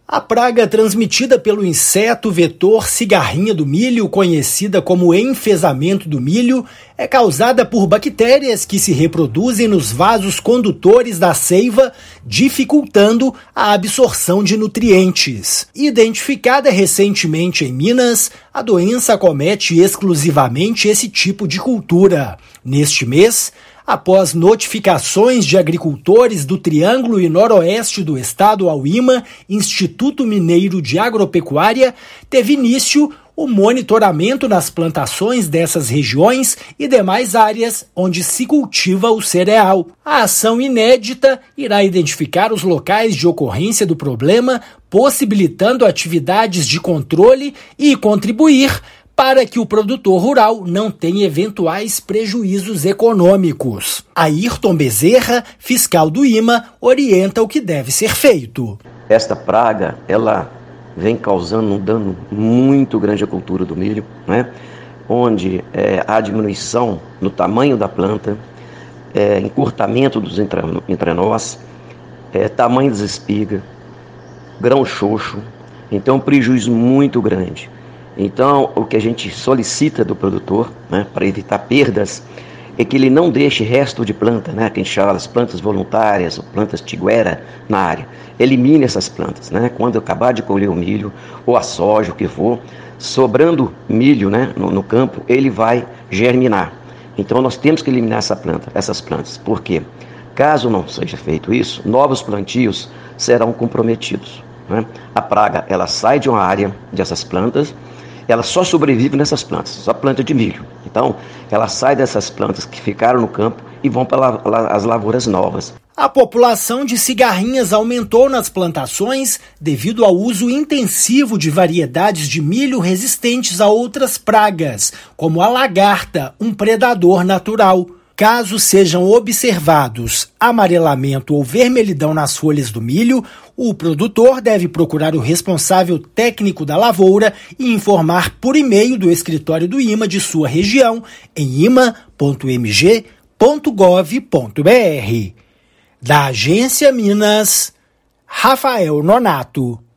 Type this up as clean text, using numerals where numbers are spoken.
A praga transmitida pelo inseto vetor cigarrinha do milho, conhecida como enfesamento do milho, é causada por bactérias que se reproduzem nos vasos condutores da seiva, dificultando a absorção de nutrientes. Identificada recentemente em Minas, a doença acomete exclusivamente esse tipo de cultura. Neste mês, após notificações de agricultores do Triângulo e Noroeste do estado ao IMA, Instituto Mineiro de Agropecuária, teve início o monitoramento nas plantações dessas regiões e demais áreas onde se cultiva o cereal. A ação inédita irá identificar os locais de ocorrência do problema, possibilitando atividades de controle e contribuir para que o produtor rural não tenha eventuais prejuízos econômicos. Ayrton Bezerra, fiscal do IMA, orienta o que deve ser feito. Esta praga, ela vem causando um dano muito grande à cultura do milho, né? Onde há diminuição no tamanho da planta, encurtamento dos entrenós, tamanho das espigas, grão xoxo, então um prejuízo muito grande. Então, o que a gente solicita do produtor, né, para evitar perdas, é que ele não deixe resto de planta, né, que a gente chama as plantas voluntárias, ou plantas tiguera na área. Elimine essas plantas, né, quando acabar de colher o milho, ou a soja, o que for, sobrando milho, né, no campo, ele vai germinar. Então, nós temos que eliminar essas plantas. Por quê? Caso não seja feito isso, novos plantios serão comprometidos, né? A praga, ela sai de uma área dessas plantas, ela só sobrevive nessas plantas, só planta de milho. Então, ela sai dessas plantas que ficaram no campo e vão para as lavouras novas. A população de cigarrinhas aumentou nas plantações devido ao uso intensivo de variedades de milho resistentes a outras pragas, como a lagarta, um predador natural. Caso sejam observados amarelamento ou vermelhidão nas folhas do milho, o produtor deve procurar o responsável técnico da lavoura e informar por e-mail do escritório do IMA de sua região em ima.mg.gov.br. Da Agência Minas, Rafael Nonato.